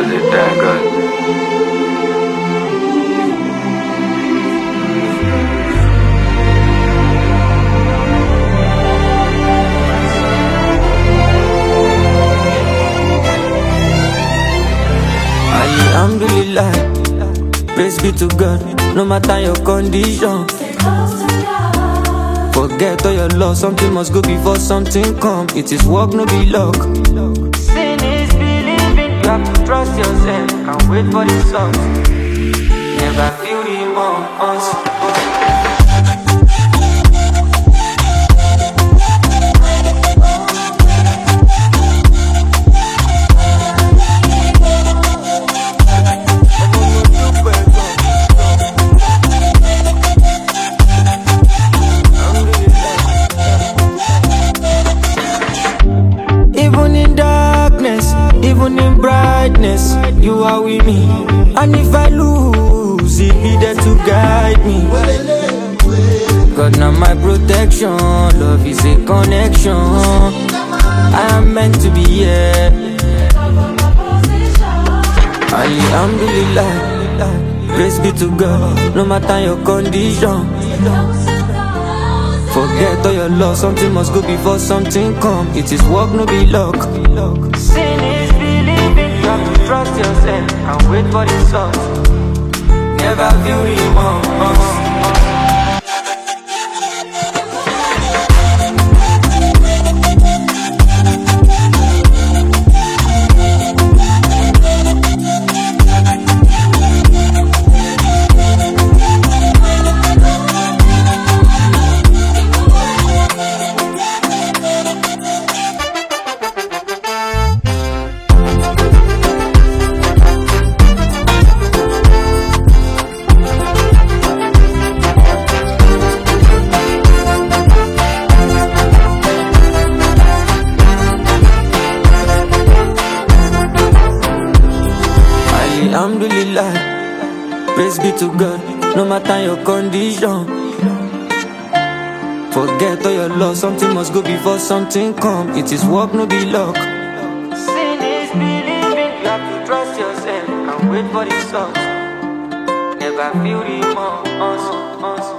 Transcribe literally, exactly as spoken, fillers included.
Was it that good? Alhamdulillah, praise be to God, no matter your condition. Forget all your loss, something must go before something come. It is work, no be luck. Sin is believing, you have to trust yourself and wait for the results. Never feel remorse. Even in brightness, you are with me. And if I lose, it be there to guide me. God, now my protection, love is a connection. I am meant to be here. Alhamdulillah, praise be to God, no matter your condition. Forget all your loss, something must go before something come. It is work, no be luck. Sin is believing, you have to trust yourself and wait for the results. Never feel remorse. Alhamdulillah, praise be to God, no matter your condition. Forget all your loss, something must go before something come. It is work, no be luck. Sin is believing, you have to trust yourself and wait for the results. Never feel remorse.